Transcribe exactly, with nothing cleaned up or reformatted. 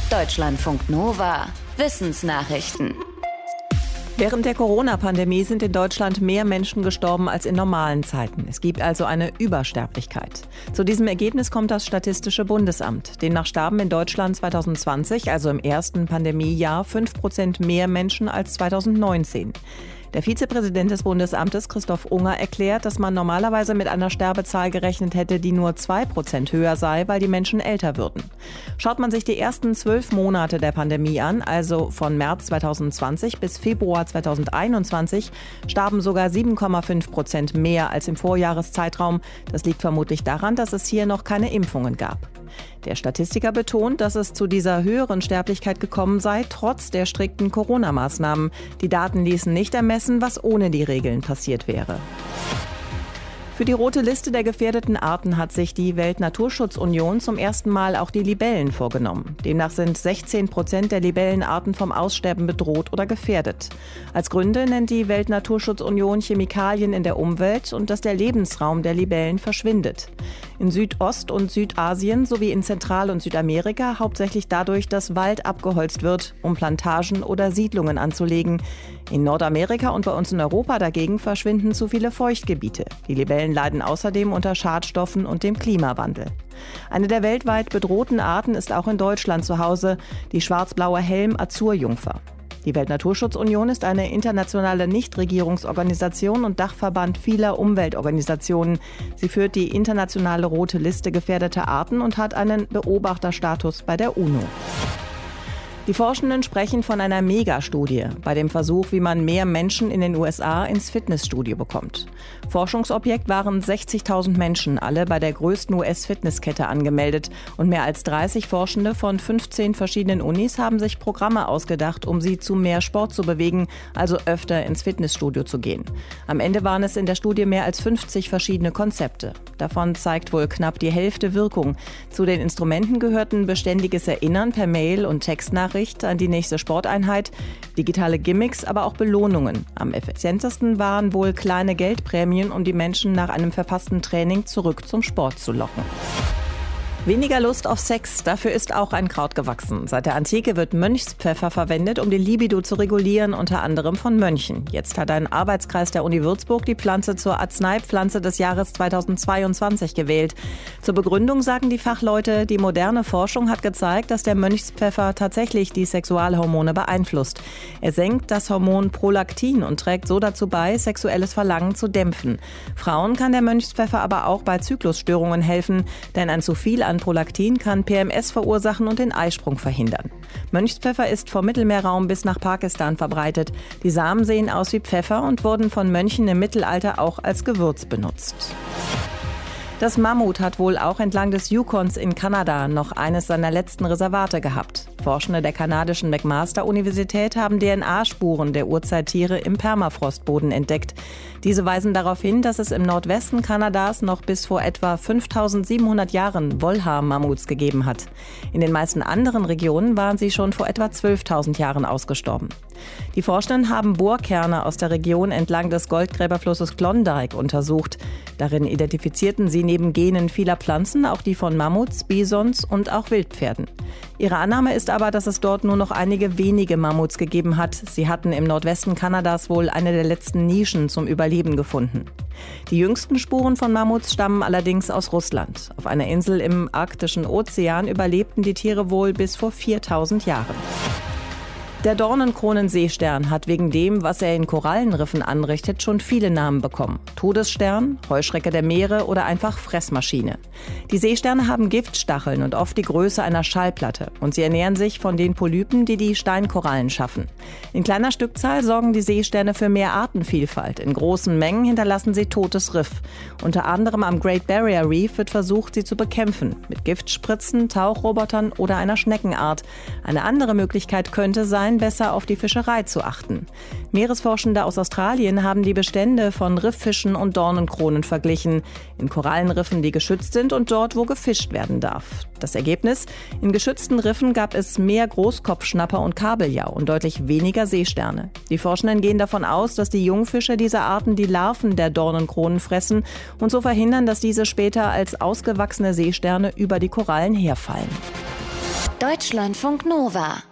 Deutschlandfunk Nova. Wissensnachrichten. Während der Corona-Pandemie sind in Deutschland mehr Menschen gestorben als in normalen Zeiten. Es gibt also eine Übersterblichkeit. Zu diesem Ergebnis kommt das Statistische Bundesamt. Demnach starben in Deutschland zwanzig zwanzig, also im ersten Pandemiejahr, fünf Prozent mehr Menschen als zwanzig neunzehn. Der Vizepräsident des Bundesamtes, Christoph Unger, erklärt, dass man normalerweise mit einer Sterbezahl gerechnet hätte, die nur zwei Prozent höher sei, weil die Menschen älter würden. Schaut man sich die ersten zwölf Monate der Pandemie an, also von März zwanzig zwanzig bis Februar zwanzig einundzwanzig, starben sogar sieben Komma fünf Prozent mehr als im Vorjahreszeitraum. Das liegt vermutlich daran, dass es hier noch keine Impfungen gab. Der Statistiker betont, dass es zu dieser höheren Sterblichkeit gekommen sei, trotz der strikten Corona-Maßnahmen. Die Daten ließen nicht ermessen, was ohne die Regeln passiert wäre. Für die rote Liste der gefährdeten Arten hat sich die Weltnaturschutzunion zum ersten Mal auch die Libellen vorgenommen. Demnach sind sechzehn Prozent der Libellenarten vom Aussterben bedroht oder gefährdet. Als Gründe nennt die Weltnaturschutzunion Chemikalien in der Umwelt und dass der Lebensraum der Libellen verschwindet. In Südost- und Südasien sowie in Zentral- und Südamerika hauptsächlich dadurch, dass Wald abgeholzt wird, um Plantagen oder Siedlungen anzulegen. In Nordamerika und bei uns in Europa dagegen verschwinden zu viele Feuchtgebiete. Die Libellen leiden außerdem unter Schadstoffen und dem Klimawandel. Eine der weltweit bedrohten Arten ist auch in Deutschland zu Hause, die schwarz-blaue Helm-Azurjungfer. Die Weltnaturschutzunion ist eine internationale Nichtregierungsorganisation und Dachverband vieler Umweltorganisationen. Sie führt die internationale rote Liste gefährdeter Arten und hat einen Beobachterstatus bei der UNO. Die Forschenden sprechen von einer Megastudie bei dem Versuch, wie man mehr Menschen in den U S A ins Fitnessstudio bekommt. Forschungsobjekt waren sechzigtausend Menschen, alle bei der größten U S-Fitnesskette angemeldet. Und mehr als dreißig Forschende von fünfzehn verschiedenen Unis haben sich Programme ausgedacht, um sie zu mehr Sport zu bewegen, also öfter ins Fitnessstudio zu gehen. Am Ende waren es in der Studie mehr als fünfzig verschiedene Konzepte. Davon zeigt wohl knapp die Hälfte Wirkung. Zu den Instrumenten gehörten beständiges Erinnern per Mail und Textnachricht an die nächste Sporteinheit, digitale Gimmicks, aber auch Belohnungen. Am effizientesten waren wohl kleine Geldprämien, um die Menschen nach einem verpassten Training zurück zum Sport zu locken. Weniger Lust auf Sex, dafür ist auch ein Kraut gewachsen. Seit der Antike wird Mönchspfeffer verwendet, um die Libido zu regulieren, unter anderem von Mönchen. Jetzt hat ein Arbeitskreis der Uni Würzburg die Pflanze zur Arzneipflanze des Jahres zweitausendzweiundzwanzig gewählt. Zur Begründung sagen die Fachleute, die moderne Forschung hat gezeigt, dass der Mönchspfeffer tatsächlich die Sexualhormone beeinflusst. Er senkt das Hormon Prolaktin und trägt so dazu bei, sexuelles Verlangen zu dämpfen. Frauen kann der Mönchspfeffer aber auch bei Zyklusstörungen helfen, denn ein zu viel an Prolaktin kann P M S verursachen und den Eisprung verhindern. Mönchspfeffer ist vom Mittelmeerraum bis nach Pakistan verbreitet. Die Samen sehen aus wie Pfeffer und wurden von Mönchen im Mittelalter auch als Gewürz benutzt. Das Mammut hat wohl auch entlang des Yukons in Kanada noch eines seiner letzten Reservate gehabt. Forschende der kanadischen McMaster-Universität haben D N A-Spuren der Urzeittiere im Permafrostboden entdeckt. Diese weisen darauf hin, dass es im Nordwesten Kanadas noch bis vor etwa fünftausendsiebenhundert Jahren Wollhaar-Mammuts gegeben hat. In den meisten anderen Regionen waren sie schon vor etwa zwölftausend Jahren ausgestorben. Die Forschenden haben Bohrkerne aus der Region entlang des Goldgräberflusses Klondike untersucht. Darin identifizierten sie neben Genen vieler Pflanzen auch die von Mammuts, Bisons und auch Wildpferden. Ihre Annahme ist aber, dass es dort nur noch einige wenige Mammuts gegeben hat. Sie hatten im Nordwesten Kanadas wohl eine der letzten Nischen zum Überleben gefunden. Die jüngsten Spuren von Mammuts stammen allerdings aus Russland. Auf einer Insel im arktischen Ozean überlebten die Tiere wohl bis vor viertausend Jahren. Der Dornenkronenseestern hat wegen dem, was er in Korallenriffen anrichtet, schon viele Namen bekommen. Todesstern, Heuschrecke der Meere oder einfach Fressmaschine. Die Seesterne haben Giftstacheln und oft die Größe einer Schallplatte. Und sie ernähren sich von den Polypen, die die Steinkorallen schaffen. In kleiner Stückzahl sorgen die Seesterne für mehr Artenvielfalt. In großen Mengen hinterlassen sie totes Riff. Unter anderem am Great Barrier Reef wird versucht, sie zu bekämpfen. Mit Giftspritzen, Tauchrobotern oder einer Schneckenart. Eine andere Möglichkeit könnte sein, besser auf die Fischerei zu achten. Meeresforschende aus Australien haben die Bestände von Rifffischen und Dornenkronen verglichen. In Korallenriffen, die geschützt sind und dort, wo gefischt werden darf. Das Ergebnis? In geschützten Riffen gab es mehr Großkopfschnapper und Kabeljau und deutlich weniger Seesterne. Die Forschenden gehen davon aus, dass die Jungfische dieser Arten die Larven der Dornenkronen fressen und so verhindern, dass diese später als ausgewachsene Seesterne über die Korallen herfallen. Deutschlandfunk Nova.